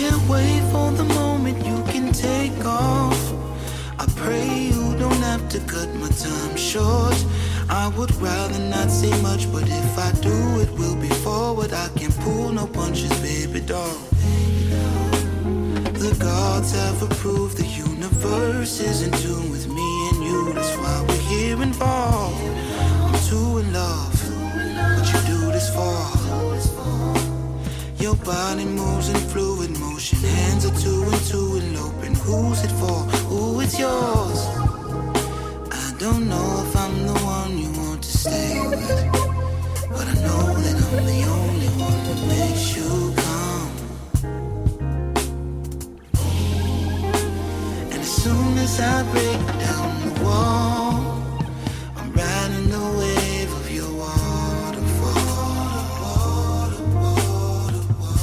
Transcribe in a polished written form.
can't wait for the moment you can take off. I pray you don't have to cut my time short. I would rather not say much, but if I do, it will be forward. I can't pull no punches, baby doll. The gods have approved, the universe is in tune with me and you. That's why we're here involved. I'm too in love, what you do this for? Your body moves in fluid motion, hands are two and two eloping. Who's it for? Ooh, it's yours. I don't know if I'm the one you want to stay with, but I know that I'm the only one that makes you come. And as soon as I break